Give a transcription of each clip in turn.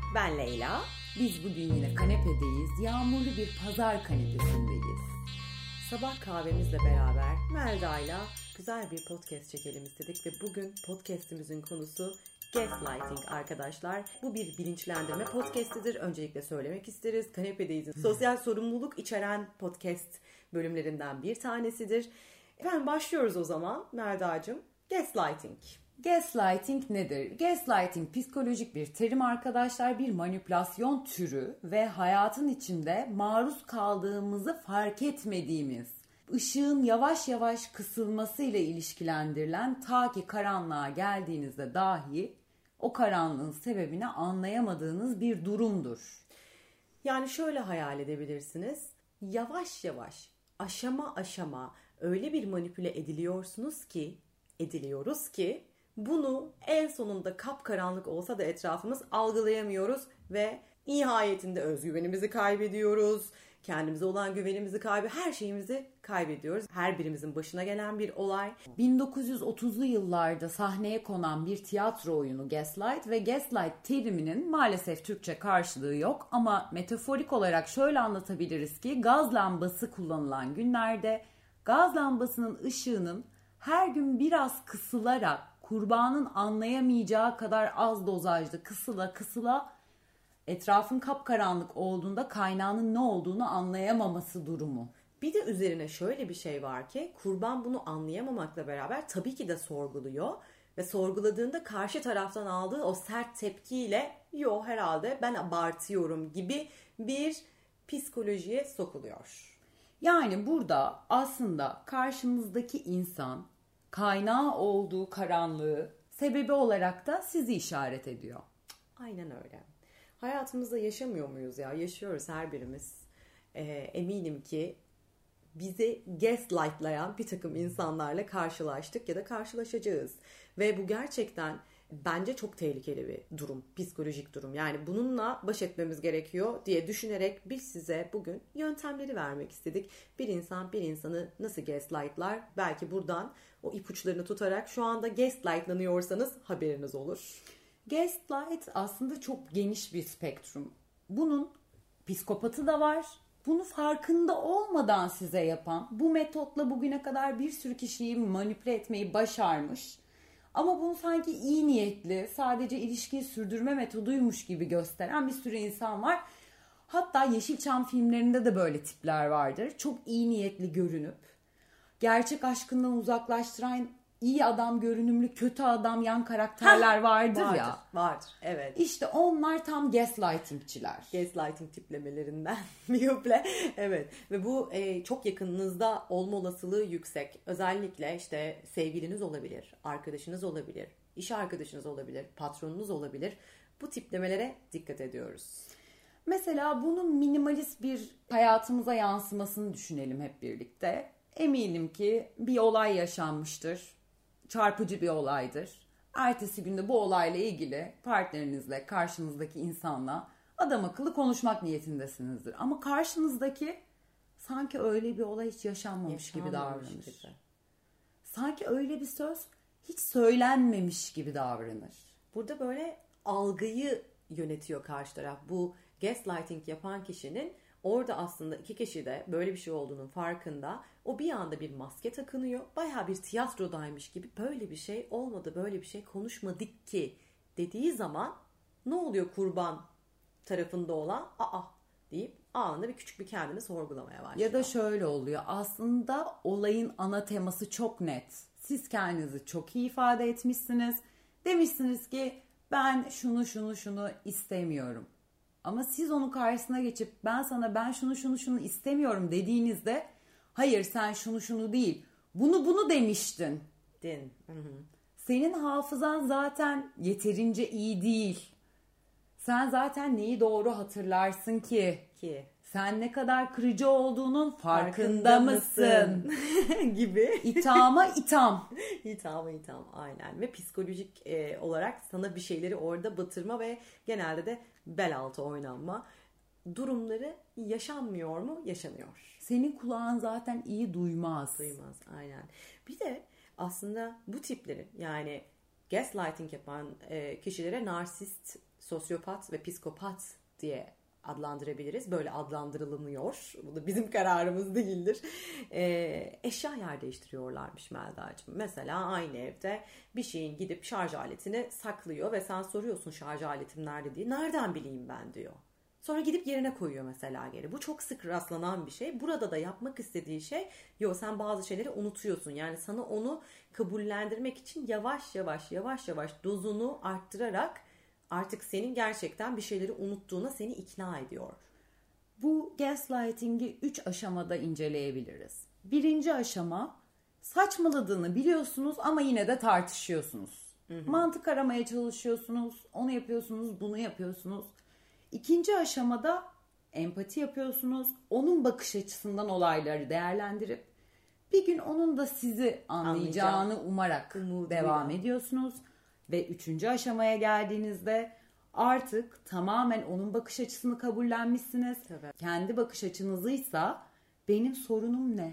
Ben Leyla. Biz bugün yine kanepedeyiz. Yağmurlu bir pazar kanepesindeyiz. Sabah kahvemizle beraber Melda'yla güzel bir podcast çekelim istedik ve bugün podcastimizin konusu gaslighting arkadaşlar. Bu bir bilinçlendirme podcastidir. Öncelikle söylemek isteriz. Kanepedeyiz'in sosyal sorumluluk içeren podcast bölümlerinden bir tanesidir. Efendim başlıyoruz o zaman Melda'cığım. Gaslighting. Gaslighting nedir? Gaslighting psikolojik bir terim arkadaşlar, bir manipülasyon türü ve hayatın içinde maruz kaldığımızı fark etmediğimiz, ışığın yavaş yavaş kısılmasıyla ilişkilendirilen, ta ki karanlığa geldiğinizde dahi o karanlığın sebebini anlayamadığınız bir durumdur. Yani şöyle hayal edebilirsiniz. Yavaş yavaş, aşama aşama öyle bir manipüle ediliyoruz ki bunu en sonunda kapkaranlık olsa da etrafımız algılayamıyoruz ve nihayetinde özgüvenimizi kaybediyoruz. Kendimize olan güvenimizi her şeyimizi kaybediyoruz. Her birimizin başına gelen bir olay. 1930'lu yıllarda sahneye konan bir tiyatro oyunu Gaslight ve Gaslight teriminin maalesef Türkçe karşılığı yok ama metaforik olarak şöyle anlatabiliriz ki gaz lambası kullanılan günlerde gaz lambasının ışığının her gün biraz kısılarak kurbanın anlayamayacağı kadar az dozajda kısıla etrafın kapkaranlık olduğunda kaynağının ne olduğunu anlayamaması durumu. Bir de üzerine şöyle bir şey var ki kurban bunu anlayamamakla beraber tabii ki de sorguluyor ve sorguladığında karşı taraftan aldığı o sert tepkiyle yo herhalde ben abartıyorum gibi bir psikolojiye sokuluyor. Yani burada aslında karşınızdaki insan kaynağı olduğu karanlığı sebebi olarak da sizi işaret ediyor. Aynen öyle. Hayatımızda yaşamıyor muyuz ya? Yaşıyoruz her birimiz. Eminim ki bizi gaslightlayan bir takım insanlarla karşılaştık ya da karşılaşacağız. Ve bu gerçekten bence çok tehlikeli bir durum, psikolojik durum. Yani bununla baş etmemiz gerekiyor diye düşünerek biz size bugün yöntemleri vermek istedik. Bir insan bir insanı nasıl gaslightlar? Belki buradan o ipuçlarını tutarak şu anda gaslightlanıyorsanız haberiniz olur. Gaslight aslında çok geniş bir spektrum. Bunun psikopatı da var. Bunu farkında olmadan size yapan, bu metotla bugüne kadar bir sürü kişiyi manipüle etmeyi başarmış. Ama bunu sanki iyi niyetli, sadece ilişkiyi sürdürme metoduymuş gibi gösteren bir sürü insan var. Hatta Yeşilçam filmlerinde de böyle tipler vardır. Çok iyi niyetli görünüp, gerçek aşkından uzaklaştıran iyi adam görünümlü, kötü adam yan karakterler vardır ya. Vardır, evet. İşte onlar tam gaslightingçiler. Gaslighting tiplemelerinden miyople. Evet. Ve bu çok yakınınızda olma olasılığı yüksek. Özellikle işte sevgiliniz olabilir, arkadaşınız olabilir, iş arkadaşınız olabilir, patronunuz olabilir. Bu tiplemelere dikkat ediyoruz. Mesela bunun minimalist bir hayatımıza yansımasını düşünelim hep birlikte. Eminim ki bir olay yaşanmıştır. Çarpıcı bir olaydır. Ertesi günde bu olayla ilgili partnerinizle, karşınızdaki insanla adam akıllı konuşmak niyetindesinizdir. Ama karşınızdaki sanki öyle bir olay hiç yaşanmamış gibi davranır. Sanki öyle bir söz hiç söylenmemiş gibi davranır. Burada böyle algıyı yönetiyor karşı taraf. Bu gaslighting yapan kişinin orada aslında iki kişi de böyle bir şey olduğunun farkında. O bir anda bir maske takınıyor. Bayağı bir tiyatrodaymış gibi böyle bir şey olmadı, böyle bir şey konuşmadık ki dediği zaman ne oluyor kurban tarafında olan? Deyip anında bir küçük bir kendini sorgulamaya başlıyor. Ya da şöyle oluyor. Aslında olayın ana teması çok net. Siz kendinizi çok iyi ifade etmişsiniz. Demişsiniz ki ben şunu istemiyorum. Ama siz onun karşısına geçip ben şunu istemiyorum dediğinizde hayır sen şunu değil bunu demiştin. Senin hafızan zaten yeterince iyi değil. Sen zaten neyi doğru hatırlarsın ki? Sen ne kadar kırıcı olduğunun farkında mısın? gibi. İthama itham. İthama aynen. Ve psikolojik olarak sana bir şeyleri orada batırma ve genelde de bel altı oynanma durumları yaşanmıyor mu? Yaşanıyor. Senin kulağın zaten iyi duymaz. Aynen. Bir de aslında bu tiplerin yani gaslighting yapan kişilere narsist sosyopat ve psikopat diye adlandırabiliriz. Böyle adlandırılmıyor. Bu da bizim kararımız değildir. Eşya yer değiştiriyorlarmış Melda'cığım. Mesela aynı evde bir şeyin gidip şarj aletini saklıyor ve sen soruyorsun şarj aletim nerede diye. Nereden bileyim ben diyor. Sonra gidip yerine koyuyor mesela geri. Bu çok sık rastlanan bir şey. Burada da yapmak istediği şey, sen bazı şeyleri unutuyorsun. Yani sana onu kabullendirmek için yavaş yavaş dozunu arttırarak artık senin gerçekten bir şeyleri unuttuğuna seni ikna ediyor. Bu gaslighting'i 3 aşamada inceleyebiliriz. Birinci aşama, saçmaladığını biliyorsunuz ama yine de tartışıyorsunuz. Mantık aramaya çalışıyorsunuz, onu yapıyorsunuz, bunu yapıyorsunuz. İkinci aşamada empati yapıyorsunuz, onun bakış açısından olayları değerlendirip bir gün onun da sizi anlayacağını umarak devam ediyorsunuz. Ve üçüncü aşamaya geldiğinizde artık tamamen onun bakış açısını kabullenmişsiniz. Evet. Kendi bakış açınızıysa benim sorunum ne?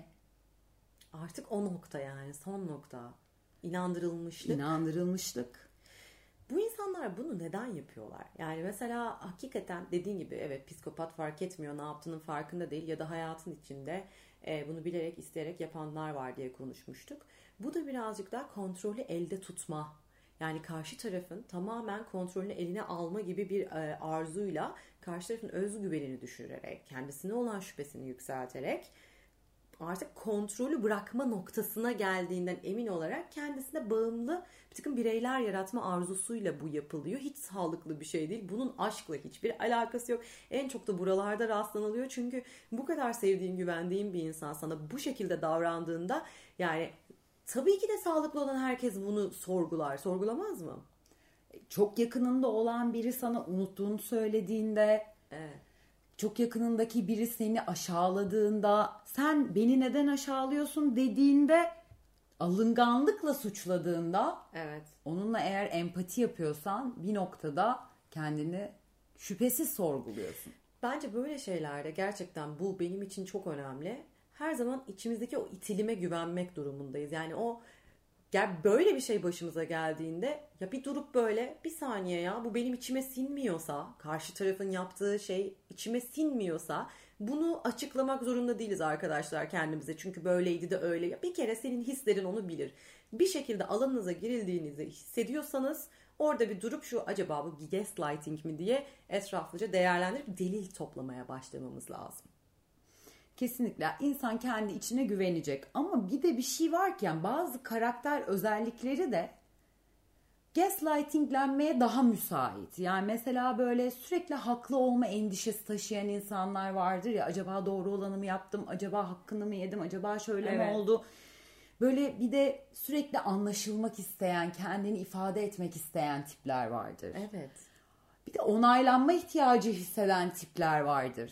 Artık o nokta, yani son nokta. İnandırılmışlık. İnandırılmışlık. Bu insanlar bunu neden yapıyorlar? Yani mesela hakikaten dediğin gibi evet, psikopat fark etmiyor, ne yaptığının farkında değil ya da hayatın içinde bunu bilerek isteyerek yapanlar var diye konuşmuştuk. Bu da birazcık daha kontrolü elde tutma. Yani karşı tarafın tamamen kontrolünü eline alma gibi bir arzuyla karşı tarafın özgüvenini düşürerek, kendisine olan şüphesini yükselterek artık kontrolü bırakma noktasına geldiğinden emin olarak kendisine bağımlı bir takım bireyler yaratma arzusuyla bu yapılıyor. Hiç sağlıklı bir şey değil. Bunun aşkla hiçbir alakası yok. En çok da buralarda rastlanılıyor. Çünkü bu kadar sevdiğin, güvendiğin bir insan sana bu şekilde davrandığında, yani tabii ki de sağlıklı olan herkes bunu sorgular. Sorgulamaz mı? Çok yakınında olan biri sana unuttuğunu söylediğinde, evet, çok yakınındaki biri seni aşağıladığında, sen beni neden aşağılıyorsun dediğinde, alınganlıkla suçladığında, evet, onunla eğer empati yapıyorsan bir noktada kendini şüphesiz sorguluyorsun. Bence böyle şeylerde gerçekten bu benim için çok önemli. Her zaman içimizdeki o itilime güvenmek durumundayız. Yani o böyle bir şey başımıza geldiğinde ya bir durup böyle bir saniye, ya bu benim içime sinmiyorsa, karşı tarafın yaptığı şey içime sinmiyorsa bunu açıklamak zorunda değiliz arkadaşlar kendimize. Çünkü böyleydi de öyle. Bir kere senin hislerin onu bilir. Bir şekilde alanınıza girildiğinizi hissediyorsanız orada bir durup şu acaba bu gaslighting mi diye etraflıca değerlendirip delil toplamaya başlamamız lazım. Kesinlikle insan kendi içine güvenecek ama bir de bir şey varken bazı karakter özellikleri de gaslightinglenmeye daha müsait. Yani mesela böyle sürekli haklı olma endişesi taşıyan insanlar vardır ya, acaba doğru olanı mı yaptım, acaba hakkını mı yedim, acaba şöyle mi oldu? Böyle bir de sürekli anlaşılmak isteyen, kendini ifade etmek isteyen tipler vardır. Evet. Bir de onaylanma ihtiyacı hisseden tipler vardır.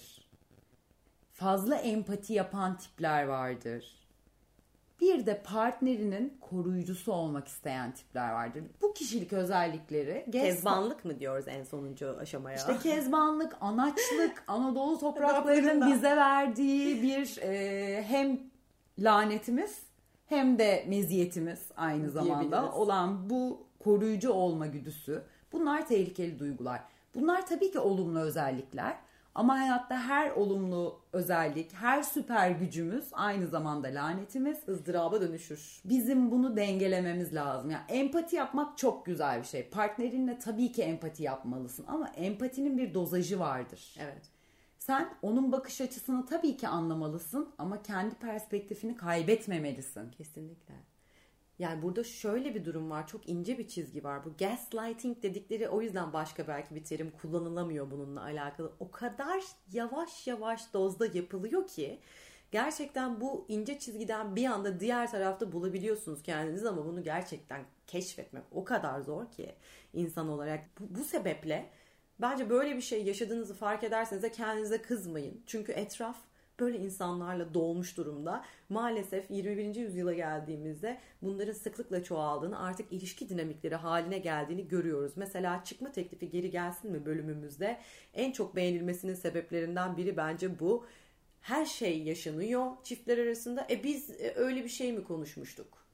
Fazla empati yapan tipler vardır. Bir de partnerinin koruyucusu olmak isteyen tipler vardır. Bu kişilik özellikleri... Kezbanlık mı diyoruz en sonuncu aşamaya? İşte kezbanlık, anaçlık, Anadolu topraklarının bize verdiği bir hem lanetimiz hem de meziyetimiz aynı zamanda olan bu koruyucu olma güdüsü. Bunlar tehlikeli duygular. Bunlar tabii ki olumlu özellikler. Ama hayatta her olumlu özellik, her süper gücümüz aynı zamanda lanetimiz. ızdıraba dönüşür. Bizim bunu dengelememiz lazım. Yani empati yapmak çok güzel bir şey. Partnerinle tabii ki empati yapmalısın ama empatinin bir dozajı vardır. Evet. Sen onun bakış açısını tabii ki anlamalısın ama kendi perspektifini kaybetmemelisin. Kesinlikle. Yani burada şöyle bir durum var. Çok ince bir çizgi var. Bu gaslighting dedikleri, o yüzden başka belki bir terim kullanılamıyor bununla alakalı. O kadar yavaş yavaş dozda yapılıyor ki gerçekten bu ince çizgiden bir anda diğer tarafta bulabiliyorsunuz kendinizi ama bunu gerçekten keşfetmek o kadar zor ki insan olarak. Bu sebeple bence böyle bir şey yaşadığınızı fark ederseniz de kendinize kızmayın. Çünkü etraf böyle insanlarla dolmuş durumda. Maalesef 21. yüzyıla geldiğimizde bunların sıklıkla çoğaldığını, artık ilişki dinamikleri haline geldiğini görüyoruz. Mesela çıkma teklifi geri gelsin mi bölümümüzde en çok beğenilmesinin sebeplerinden biri bence bu. Her şey yaşanıyor çiftler arasında. Biz öyle bir şey mi konuşmuştuk?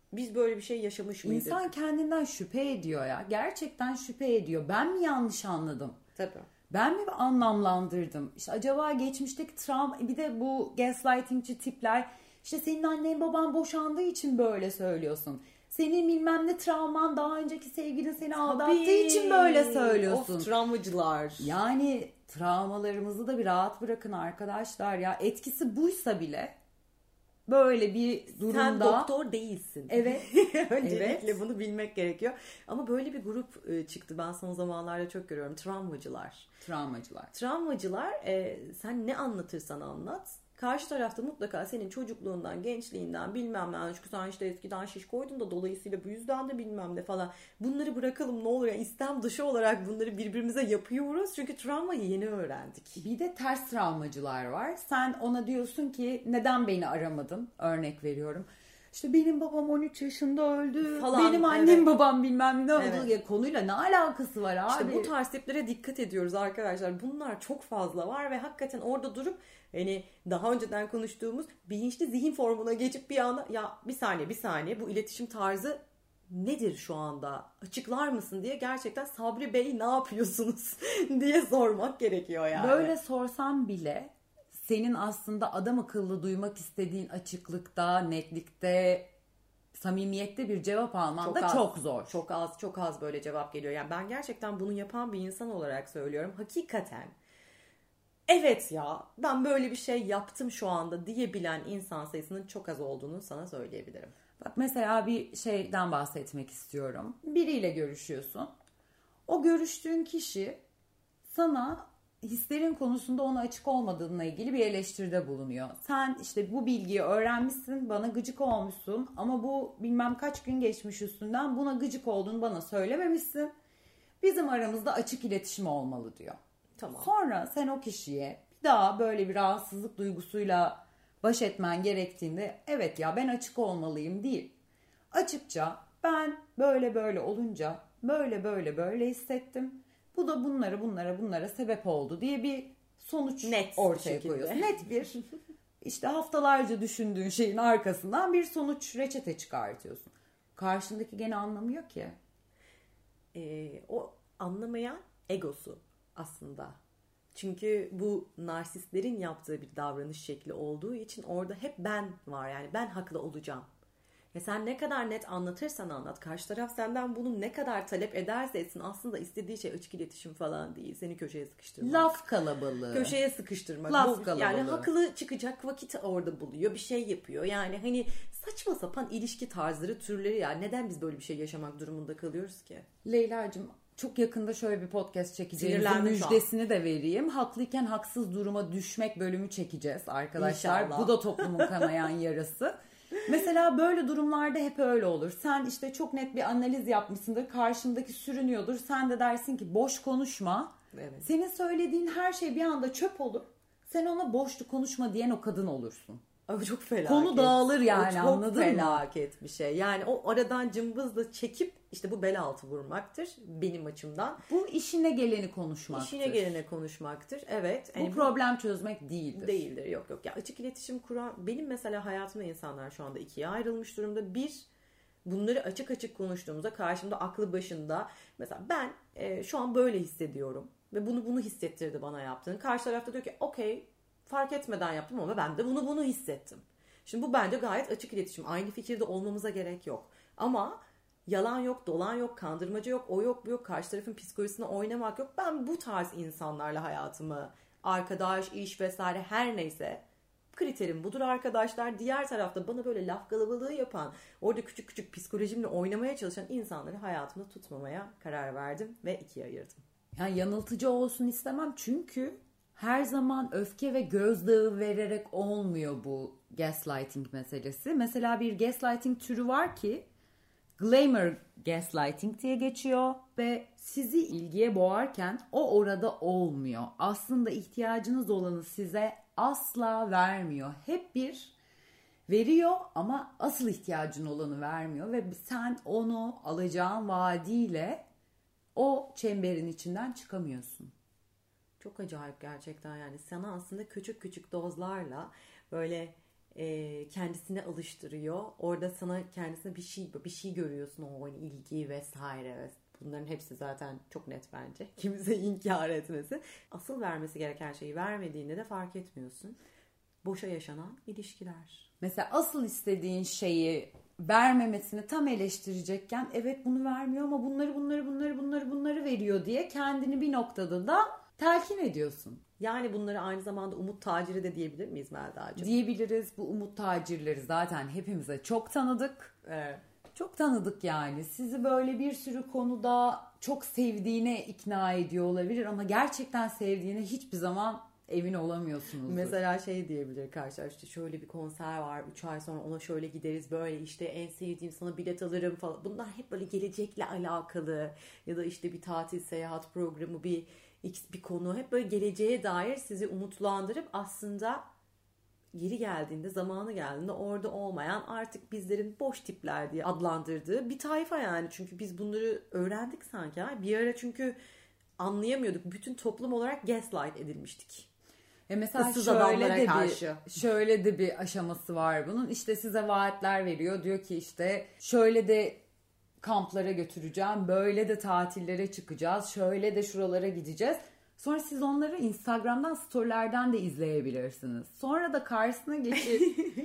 Biz böyle bir şey yaşamış mıydık? İnsan kendinden şüphe ediyor ya. Gerçekten şüphe ediyor. Ben mi yanlış anladım? Tabii. Ben mi anlamlandırdım? İşte acaba geçmişteki travma, bir de bu gaslightingçi tipler, işte senin annen baban boşandığı için böyle söylüyorsun. Senin bilmem ne travman, daha önceki sevgilin seni aldattığı için böyle söylüyorsun. Of, travmacılar. Yani travmalarımızı da bir rahat bırakın arkadaşlar ya. Etkisi buysa bile böyle bir durumda. Sen doktor değilsin. Evet. Öncelikle bunu bilmek gerekiyor. Ama böyle bir grup çıktı. Ben son zamanlarda çok görüyorum. Travmacılar. Travmacılar sen ne anlatırsan anlat. Karşı tarafta mutlaka senin çocukluğundan, gençliğinden bilmem ne. Çünkü sen işte eskiden şiş koydun da dolayısıyla bu yüzden de bilmem ne falan. Bunları bırakalım ne olur ya. İstem dışı olarak bunları birbirimize yapıyoruz. Çünkü travmayı yeni öğrendik. Bir de ters travmacılar var. Sen ona diyorsun ki neden beni aramadın? Örnek veriyorum. İşte benim babam 13 yaşında öldü falan, benim annem babam bilmem ne oldu. Ya, konuyla ne alakası var abi? İşte bu tarz tiplere dikkat ediyoruz arkadaşlar. Bunlar çok fazla var ve hakikaten orada durup hani daha önceden konuştuğumuz bilinçli zihin formuna geçip bir anda ya bir saniye bu iletişim tarzı nedir şu anda? Açıklar mısın diye gerçekten Sabri Bey ne yapıyorsunuz diye sormak gerekiyor yani. Böyle sorsam bile senin aslında adam akıllı duymak istediğin açıklıkta, netlikte, samimiyette bir cevap alman da çok zor. Çok az böyle cevap geliyor. Yani ben gerçekten bunu yapan bir insan olarak söylüyorum. Hakikaten evet ya ben böyle bir şey yaptım şu anda diyebilen insan sayısının çok az olduğunu sana söyleyebilirim. Bak mesela bir şeyden bahsetmek istiyorum. Biriyle görüşüyorsun. O görüştüğün kişi sana hislerin konusunda ona açık olmadığına ilgili bir eleştiride bulunuyor. Sen işte bu bilgiyi öğrenmişsin, bana gıcık olmuşsun ama bu bilmem kaç gün geçmiş üstünden, buna gıcık olduğunu bana söylememişsin. Bizim aramızda açık iletişim olmalı diyor. Tamam. Sonra sen o kişiye bir daha böyle bir rahatsızlık duygusuyla baş etmen gerektiğinde evet ya ben açık olmalıyım değil. Açıkça ben böyle olunca böyle hissettim. Bu da bunlara sebep oldu diye bir sonuç ortaya koyuyorsun. Net bir işte haftalarca düşündüğün şeyin arkasından bir sonuç reçete çıkartıyorsun. Karşındaki gene anlamıyor ki. O anlamayan egosu aslında. Çünkü bu narsistlerin yaptığı bir davranış şekli olduğu için orada hep ben var yani ben haklı olacağım. Ya sen ne kadar net anlatırsan anlat, karşı taraf senden bunu ne kadar talep ederse etsin aslında istediği şey açık iletişim falan değil. Seni köşeye sıkıştırmak. Laf kalabalığı. Köşeye sıkıştırmak. Laf kalabalığı. Yani haklı çıkacak vakit orada buluyor. Bir şey yapıyor. Yani hani saçma sapan ilişki tarzları, türleri ya. Neden biz böyle bir şey yaşamak durumunda kalıyoruz ki? Leyla'cığım çok yakında şöyle bir podcast çekeceğimizin müjdesini de vereyim. Haklıyken haksız duruma düşmek bölümü çekeceğiz arkadaşlar. İnşallah. Bu da toplumun kanayan yarası. Mesela böyle durumlarda hep öyle olur. Sen işte çok net bir analiz yapmışsındır. Karşındaki sürünüyordur. Sen de dersin ki boş konuşma. Evet. Senin söylediğin her şey bir anda çöp olur. Sen ona boştu konuşma diyen o kadın olursun. Abi çok felaket. Konu dağılır yani, anladın mı? Çok felaket bir şey. Yani o aradan cımbızla çekip işte bu bel altı vurmaktır benim açımdan. Bu işine geleni konuşmaktır. İşine gelene konuşmaktır. Evet. Bu problem çözmek değildir. Değildir. Yok. Ya açık iletişim kuran benim mesela hayatımda insanlar şu anda ikiye ayrılmış durumda. Bir, bunları açık konuştuğumuzda karşımda aklı başında mesela ben şu an böyle hissediyorum ve bunu hissettirdi bana yaptığın. Karşı tarafta diyor ki okey, fark etmeden yaptım ama ben de bunu hissettim. Şimdi bu bence gayet açık iletişim. Aynı fikirde olmamıza gerek yok. Ama yalan yok, dolan yok, kandırmacı yok, o yok, bu yok, karşı tarafın psikolojisine oynamak yok. Ben bu tarz insanlarla hayatımı, arkadaş, iş vesaire her neyse kriterim budur arkadaşlar. Diğer tarafta bana böyle laf kalabalığı yapan, orada küçük psikolojimle oynamaya çalışan insanları hayatımda tutmamaya karar verdim ve ikiye ayırdım. Yani yanıltıcı olsun istemem çünkü her zaman öfke ve gözdağı vererek olmuyor bu gaslighting meselesi. Mesela bir gaslighting türü var ki glamour gaslighting diye geçiyor ve sizi ilgiye boğarken o orada olmuyor. Aslında ihtiyacınız olanı size asla vermiyor. Hep bir veriyor ama asıl ihtiyacın olanı vermiyor ve sen onu alacağın vaadiyle o çemberin içinden çıkamıyorsun. Çok acayip gerçekten yani sana aslında küçük dozlarla böyle kendisine alıştırıyor. Orada sana kendisine bir şey görüyorsun, o hani ilgi vesaire. Bunların hepsi zaten çok net bence. Kimse inkar etmesi. Asıl vermesi gereken şeyi vermediğinde de fark etmiyorsun. Boşa yaşanan ilişkiler. Mesela asıl istediğin şeyi vermemesini tam eleştirecekken evet bunu vermiyor ama bunları veriyor diye kendini bir noktada da telkin ediyorsun. Yani bunları aynı zamanda umut taciri de diyebilir miyiz Melda'cığım? Diyebiliriz. Bu umut tacirleri zaten hepimize çok tanıdık. Evet. Çok tanıdık yani. Sizi böyle bir sürü konuda çok sevdiğine ikna ediyor olabilir ama gerçekten sevdiğine hiçbir zaman emin olamıyorsunuz. Mesela şey diyebilir karşılar, işte şöyle bir konser var, 3 ay sonra ona şöyle gideriz, böyle işte en sevdiğim sana bilet alırım falan. Bunlar hep böyle gelecekle alakalı ya da işte bir tatil, seyahat programı, bir konu, hep böyle geleceğe dair sizi umutlandırıp aslında geri geldiğinde, zamanı geldiğinde orada olmayan, artık bizlerin boş tipler diye adlandırdığı bir tayfa yani. Çünkü biz bunları öğrendik sanki. Bir ara çünkü anlayamıyorduk. Bütün toplum olarak gaslight edilmiştik. Mesela şöyle de bir aşaması var bunun. İşte size vaatler veriyor. Diyor ki işte şöyle de kamplara götüreceğim, böyle de tatillere çıkacağız, şöyle de şuralara gideceğiz. Sonra siz onları Instagram'dan, storylerden de izleyebilirsiniz. Sonra da karşısına geçip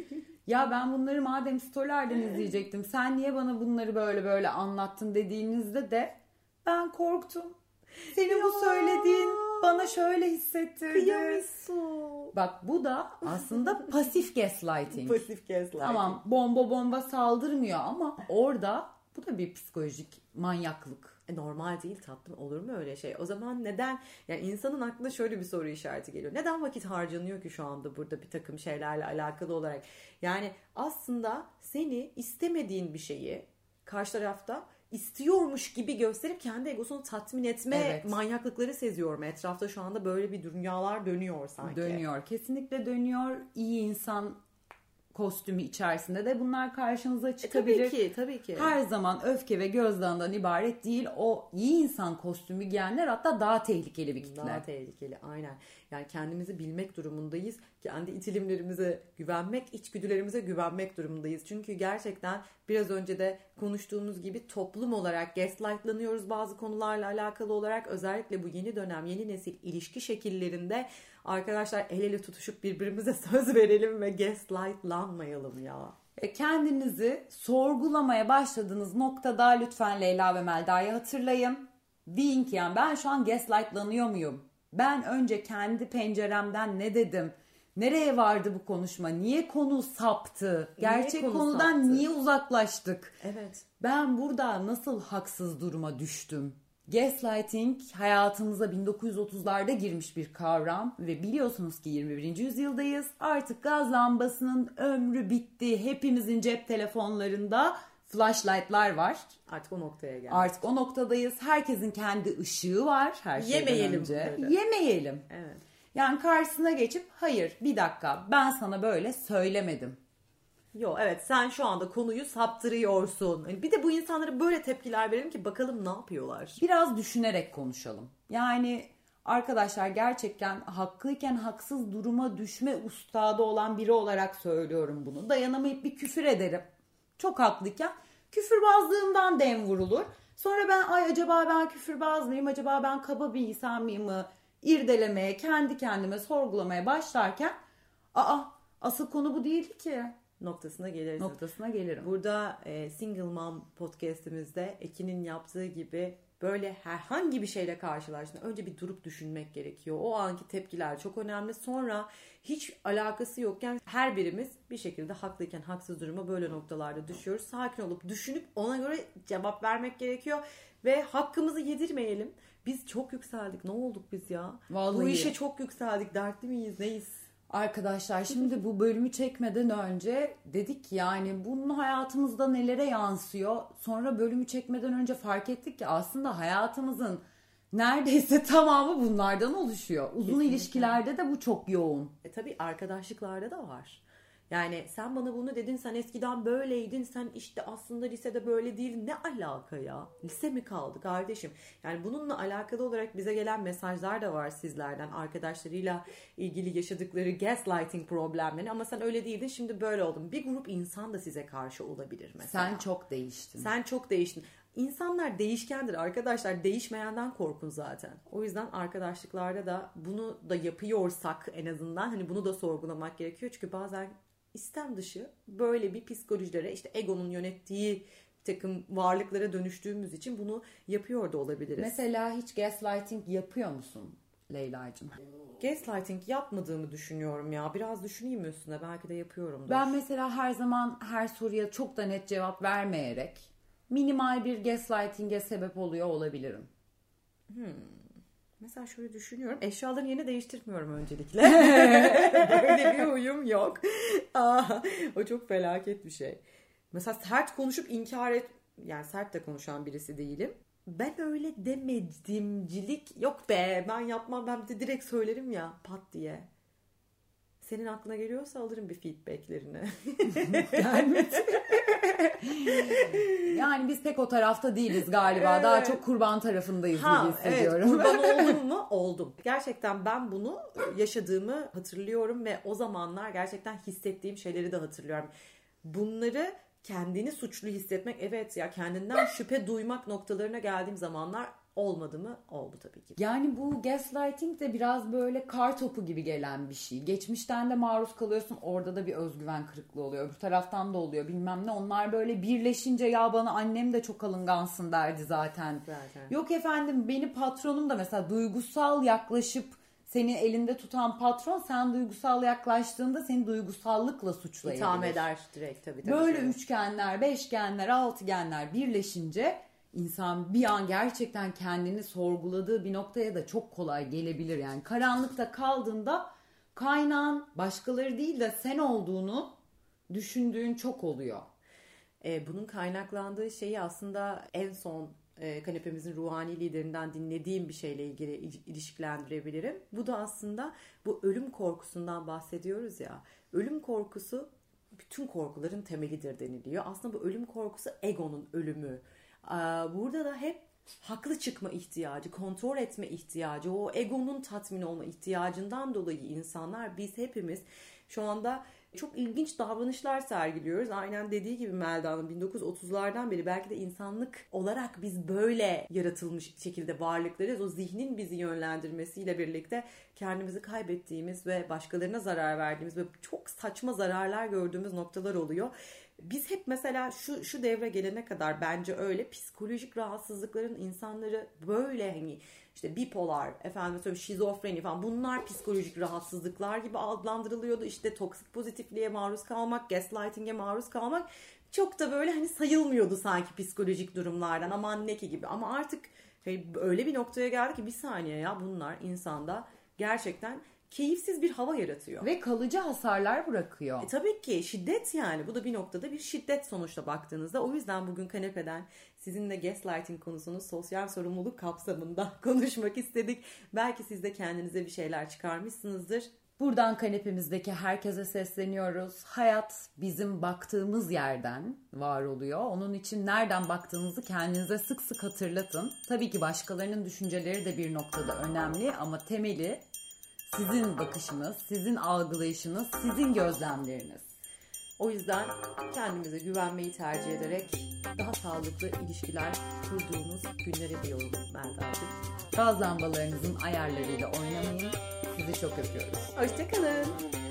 ya ben bunları madem storylerden izleyecektim, sen niye bana bunları böyle anlattın dediğinizde de ben korktum. Senin bu söylediğin bana şöyle hissettirdi. Kıyamıyorsun. Bak bu da aslında pasif gaslighting. Pasif gaslighting. Tamam, bomba saldırmıyor ama orada bu da bir psikolojik manyaklık. Normal değil tatlım, olur mu öyle şey? O zaman neden, yani insanın aklına şöyle bir soru işareti geliyor. Neden vakit harcanıyor ki şu anda burada bir takım şeylerle alakalı olarak? Yani aslında seni istemediğin bir şeyi karşı tarafta istiyormuş gibi gösterip kendi egosunu tatmin etme manyaklıkları seziyorum. Etrafta şu anda böyle bir dünyalar dönüyor sanki. Dönüyor. Kesinlikle dönüyor. İyi insan kostümü içerisinde de bunlar karşınıza çıkabilir. Tabii ki. Her zaman öfke ve gözdağından ibaret değil. O iyi insan kostümü giyenler hatta daha tehlikeli bir kitle. Daha tehlikeli, aynen. Yani kendimizi bilmek durumundayız. Kendi itilimlerimize güvenmek, içgüdülerimize güvenmek durumundayız. Çünkü gerçekten biraz önce de konuştuğumuz gibi toplum olarak gaslightlanıyoruz bazı konularla alakalı olarak. Özellikle bu yeni dönem, yeni nesil ilişki şekillerinde arkadaşlar el ele tutuşup birbirimize söz verelim ve gaslightlanmayalım ya. Kendinizi sorgulamaya başladığınız noktada lütfen Leyla ve Melda'yı hatırlayın. Deyin ki yani ben şu an gaslightlanıyor muyum? Ben önce kendi penceremden ne dedim? Nereye vardı bu konuşma? Niye konu saptı? Gerçek konudan niye uzaklaştık? Evet. Ben burada nasıl haksız duruma düştüm? Gaslighting hayatımıza 1930'larda girmiş bir kavram ve biliyorsunuz ki 21. yüzyıldayız. Artık gaz lambasının ömrü bitti. Hepimizin cep telefonlarında flashlight'lar var. Artık o noktaya geldik. Artık o noktadayız. Herkesin kendi ışığı var her şeyden önce. Yemeyelim. Evet. Yani karşısına geçip hayır bir dakika ben sana böyle söylemedim. Yo, evet, sen şu anda konuyu saptırıyorsun. Bir de bu insanlara böyle tepkiler verelim ki bakalım ne yapıyorlar. Biraz düşünerek konuşalım. Yani arkadaşlar gerçekten haklıyken haksız duruma düşme ustadı olan biri olarak söylüyorum bunu. Dayanamayıp bir küfür ederim. Çok haklıyken küfürbazlığımdan dem vurulur. Sonra ben acaba ben küfürbaz mıyım? Acaba ben kaba bir insan mıyım? İrdelemeye, kendi kendime sorgulamaya başlarken asıl konu bu değil ki. Noktasına geliriz. Noktasına gelirim. Burada Single Mom podcast'imizde Ekin'in yaptığı gibi böyle herhangi bir şeyle karşılaştığında önce bir durup düşünmek gerekiyor. O anki tepkiler çok önemli. Sonra hiç alakası yokken her birimiz bir şekilde haklıyken haksız duruma böyle noktalarda düşüyoruz. Sakin olup düşünüp ona göre cevap vermek gerekiyor. Ve hakkımızı yedirmeyelim. Biz çok yükseldik. Ne olduk biz ya? Vallahi. Bu işe çok yükseldik. Dertli miyiz? Neyiz? Arkadaşlar şimdi bu bölümü çekmeden önce dedik ki yani bunun hayatımızda nelere yansıyor. Sonra bölümü çekmeden önce fark ettik ki aslında hayatımızın neredeyse tamamı bunlardan oluşuyor. Uzun Kesinlikle. ilişkilerde de bu çok yoğun. Tabii arkadaşlıklarda da var. Yani sen bana bunu dedin, sen eskiden böyleydin, sen işte aslında lisede böyle değildin. Ne alaka ya? Lise mi kaldı kardeşim? Yani bununla alakalı olarak bize gelen mesajlar da var sizlerden. Arkadaşlarıyla ilgili yaşadıkları gaslighting problemleri. Ama sen öyle değildin, şimdi böyle oldun. Bir grup insan da size karşı olabilir mesela. Sen çok değiştin. Sen çok değiştin. İnsanlar değişkendir arkadaşlar. Değişmeyenden korkun zaten. O yüzden arkadaşlıklarda da bunu da yapıyorsak en azından hani bunu da sorgulamak gerekiyor. Çünkü bazen istem dışı böyle bir psikolojilere, işte egonun yönettiği bir takım varlıklara dönüştüğümüz için bunu yapıyor da olabiliriz. Mesela hiç gaslighting yapıyor musun Leyla'cığım? Gaslighting yapmadığımı düşünüyorum ya. Biraz düşüneyim üstüne. Belki de yapıyorumdur. Ben mesela her zaman her soruya çok da net cevap vermeyerek minimal bir gaslighting'e sebep oluyor olabilirim. Mesela şöyle düşünüyorum. Eşyaların yerini değiştirmiyorum öncelikle. Böyle bir huyum yok. O çok felaket bir şey. Mesela sert konuşup inkar et... Yani sert de konuşan birisi değilim. Ben öyle demedimcilik yok be. Ben yapmam. Ben de direkt söylerim ya pat diye. Senin aklına geliyorsa alırım bir feedbacklerini. Gelmedi. Yani biz pek o tarafta değiliz galiba. Evet. Daha çok kurban tarafındayız gibi hissediyorum. Evet, kurban oldum mu? Oldum. Gerçekten ben bunu yaşadığımı hatırlıyorum ve o zamanlar gerçekten hissettiğim şeyleri de hatırlıyorum. Bunları kendini suçlu hissetmek, evet ya kendinden şüphe duymak noktalarına geldiğim zamanlar olmadı mı? Oldu tabii ki. Yani bu gaslighting de biraz böyle kar topu gibi gelen bir şey. Geçmişten de maruz kalıyorsun. Orada da bir özgüven kırıklığı oluyor. Öbür taraftan da oluyor bilmem ne. Onlar böyle birleşince ya bana annem de çok alıngansın derdi zaten. Yok efendim benim patronum da mesela duygusal yaklaşıp seni elinde tutan patron, sen duygusal yaklaştığında seni duygusallıkla suçlayabilir. İtham eder direkt tabii. Böyle üçgenler, beşgenler, altıgenler birleşince İnsan bir an gerçekten kendini sorguladığı bir noktaya da çok kolay gelebilir. Yani karanlıkta kaldığında kaynağın başkaları değil de sen olduğunu düşündüğün çok oluyor. Bunun kaynaklandığı şeyi aslında en son kanepemizin ruhani liderinden dinlediğim bir şeyle ilgili ilişkilendirebilirim. Bu da aslında bu ölüm korkusundan bahsediyoruz ya. Ölüm korkusu bütün korkuların temelidir deniliyor. Aslında bu ölüm korkusu egonun ölümü. Burada da hep haklı çıkma ihtiyacı, kontrol etme ihtiyacı, o egonun tatmin olma ihtiyacından dolayı insanlar, biz hepimiz şu anda çok ilginç davranışlar sergiliyoruz. Aynen dediği gibi Melda'nın 1930'lardan beri belki de insanlık olarak biz böyle yaratılmış şekilde varlıklarız. O zihnin bizi yönlendirmesiyle birlikte kendimizi kaybettiğimiz ve başkalarına zarar verdiğimiz ve çok saçma zararlar gördüğümüz noktalar oluyor. Biz hep mesela şu devre gelene kadar bence öyle psikolojik rahatsızlıkların insanları böyle hani işte bipolar, efendim söyleyeyim şizofreni falan, bunlar psikolojik rahatsızlıklar gibi adlandırılıyordu. İşte toksik pozitifliğe maruz kalmak, gaslighting'e maruz kalmak çok da böyle hani sayılmıyordu sanki psikolojik durumlardan, aman ne ki gibi. Ama artık öyle bir noktaya geldi ki bir saniye ya, bunlar insanda gerçekten keyifsiz bir hava yaratıyor. Ve kalıcı hasarlar bırakıyor. Tabii ki şiddet, yani bu da bir noktada bir şiddet sonuçta baktığınızda. O yüzden bugün kanepeden sizinle gaslighting konusunu sosyal sorumluluk kapsamında konuşmak istedik. Belki siz de kendinize bir şeyler çıkarmışsınızdır. Buradan kanepemizdeki herkese sesleniyoruz. Hayat bizim baktığımız yerden var oluyor. Onun için nereden baktığınızı kendinize sık sık hatırlatın. Tabii ki başkalarının düşünceleri de bir noktada önemli ama temeli sizin bakışınız, sizin algılayışınız, sizin gözlemleriniz. O yüzden kendimize güvenmeyi tercih ederek daha sağlıklı ilişkiler kurduğumuz günlere diyorum Melda'cığım. Gaz lambalarınızın ayarlarıyla oynamayın. Sizi çok öpüyoruz. Hoşçakalın.